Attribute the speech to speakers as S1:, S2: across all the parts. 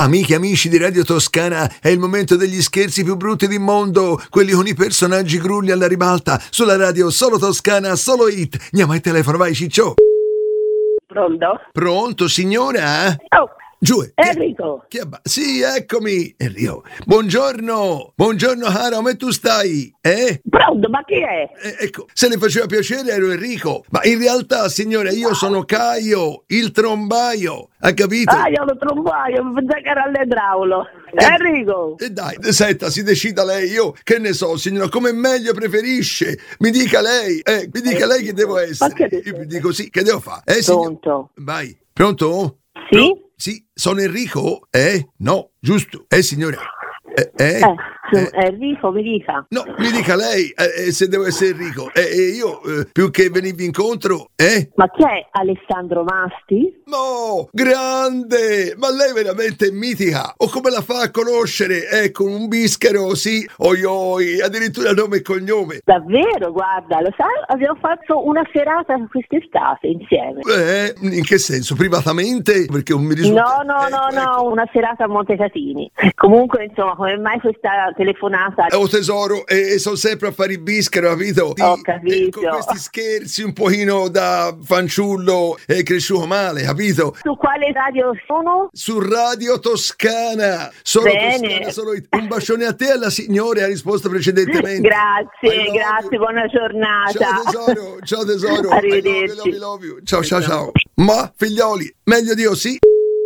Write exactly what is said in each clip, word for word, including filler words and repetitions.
S1: Amiche e amici di Radio Toscana, è il momento degli scherzi più brutti del mondo, quelli con i personaggi grulli alla ribalta, sulla radio solo Toscana, solo hit. Andiamo al telefono, vai Ciccio.
S2: Pronto?
S1: Pronto, signora?
S2: Oh,
S1: Giù.
S2: Enrico.
S1: Chi è? Chi è? Sì, eccomi. Enrico. Buongiorno. Buongiorno, Cara, come tu stai? Eh?
S2: Pronto, ma chi è?
S1: Eh, ecco, se le faceva piacere ero Enrico, ma in realtà, signore, io sono Caio, il trombaio, ha capito?
S2: Ah, io lo trombaio, mi pensavo che era all'idraulo.
S1: Eh,
S2: Enrico.
S1: E dai, senta, si decida lei, io che ne so, signora, come meglio preferisce? Mi dica lei, eh, mi dica lei che devo essere.
S2: Ma che
S1: Io mi dico sì, che devo fare? Eh, signor-
S2: Pronto?
S1: Vai, pronto?
S2: Sì?
S1: Pro- Sì, sono Enrico? Eh? No, giusto. Eh, signore? Eh? eh?
S2: Eh, su,
S1: Eh.
S2: Enrico, mi dica.
S1: No, mi dica lei, eh, eh, se devo essere Enrico. Eh, eh, io, eh, più che venirvi incontro, eh?
S2: Ma chi è Alessandro Masti?
S1: No, grande! Ma lei veramente è mitica! O come la fa a conoscere? Ecco, un bischero, sì, oi oi, addirittura nome e cognome.
S2: Davvero, guarda, lo sai, abbiamo fatto una serata quest'estate insieme.
S1: Eh, in che senso? Privatamente? Perché non mi risulta...
S2: No, no,
S1: ecco,
S2: no, no,
S1: ecco.
S2: una serata a Montecatini. Comunque, insomma, come mai questa telefonata?
S1: Oh tesoro, e, e sono sempre a fare il bischero, capito?
S2: Ho
S1: Sì,
S2: capito.
S1: e con questi scherzi un pochino da fanciullo è cresciuto male, capito?
S2: Su quale radio sono?
S1: Su Radio Toscana, solo
S2: Bene.
S1: Toscana, solo it. Un bacione a te e alla signora, ha risposto precedentemente. I
S2: Grazie,
S1: love
S2: grazie,
S1: you.
S2: buona giornata.
S1: Ciao tesoro, ciao tesoro.
S2: Arrivederci.
S1: I love you, love you, love you. Ciao, ciao, ciao. Ma, figlioli, meglio di io, sì?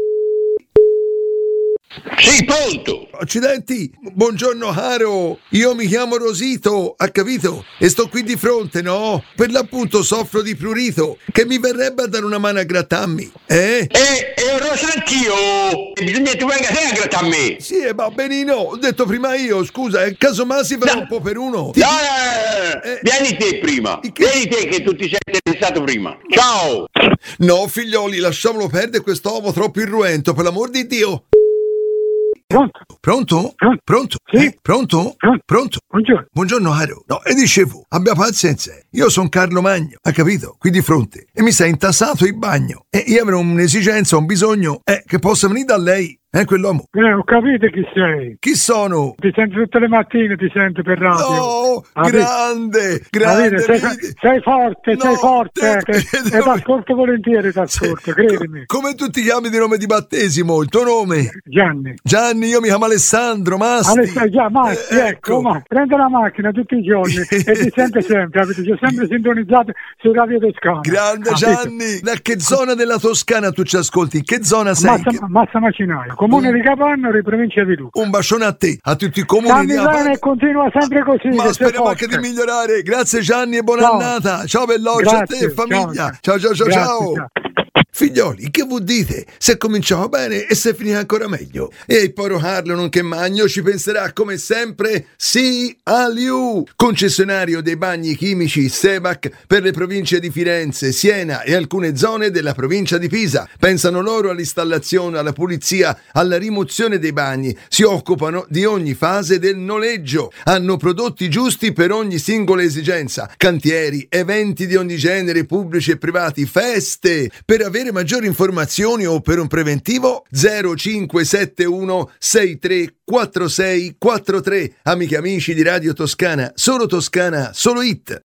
S3: Sì, pronto!
S1: Accidenti, buongiorno caro, io mi chiamo Rosito, ha capito? E sto qui di fronte, no? Per l'appunto soffro di prurito, che mi verrebbe a dare una mano a grattarmi, eh?
S3: E, e lo so anch'io! Bisogna che tu venga te a grattare a me!
S1: Sì, eh, va benino, ho detto prima io, scusa, eh, casomai si farà
S3: No.
S1: un po' per uno.
S3: No, no, no, no,
S1: Eh.
S3: vieni te prima!
S1: Di che?
S3: Vieni te che tu ti sei interessato prima! Ciao!
S1: No, figlioli, lasciamolo perdere quest'uomo troppo irruento, per l'amor di Dio.
S4: Pronto?
S1: Pronto?
S4: Pronto?
S1: Pronto?
S4: Sì?
S1: Eh, Pronto?
S4: Pronto?
S1: Pronto?
S4: Buongiorno.
S1: Buongiorno caro. No, e dicevo, abbia pazienza. Io sono Carlo Magno, ha capito? Qui di fronte. E mi sta intassato il bagno. E io avrò un'esigenza, un bisogno, eh, che possa venire da lei. Eh, quell'uomo.
S4: Eh, ho capito chi sei.
S1: Chi sono?
S4: Ti sento tutte le mattine, ti sento per radio.
S1: No,
S4: Capito?
S1: grande, grande.
S4: Capito? Sei,
S1: vedi?
S4: sei forte,
S1: No,
S4: sei forte.
S1: te-
S4: eh,
S1: te-
S4: E ti ascolto volentieri, ti ascolto, credimi.
S1: Co- come tu ti chiami di nome di battesimo? Il tuo nome?
S4: Gianni.
S1: Gianni, io mi chiamo Alessandro Masti.
S4: Alessandro, già, Masti,
S1: Eh,
S4: ecco, ma prende la macchina tutti i giorni e ti sente sempre, capito? Ci ho sempre sintonizzato su Radio Toscana.
S1: Grande
S4: Capito?
S1: Gianni. Da che zona della Toscana tu ci ascolti? In che zona sei?
S4: Massa,
S1: Che-
S4: Massa Macinaio, comune
S1: Un-
S4: di Capannori, provincia di Lucca.
S1: Un bacione a te, a tutti i comuni
S4: Stammi
S1: di
S4: bene
S1: Apano.
S4: e continua sempre così.
S1: Ma
S4: che sei
S1: speriamo anche
S4: forte.
S1: di migliorare. Grazie Gianni e buona
S4: Ciao.
S1: annata. Ciao Belloccio, a te
S4: Grazie,
S1: e famiglia.
S4: ciao.
S1: Ciao ciao ciao
S4: Grazie,
S1: ciao.
S4: ciao.
S1: Figlioli, che vuol dite? Se cominciamo bene e se finirà ancora meglio. E il povero Carlo, nonché Magno, ci penserà come sempre sì Aliu, concessionario dei bagni chimici Sebac per le province di Firenze, Siena e alcune zone della provincia di Pisa. Pensano loro all'installazione, alla pulizia, alla rimozione dei bagni. Si occupano di ogni fase del noleggio. Hanno prodotti giusti per ogni singola esigenza. Cantieri, eventi di ogni genere, pubblici e privati, feste. Per avere maggiori informazioni o per un preventivo zero cinque sette uno sei tre quattro sei quattro tre. Amiche e amici di Radio Toscana, solo Toscana, solo hit.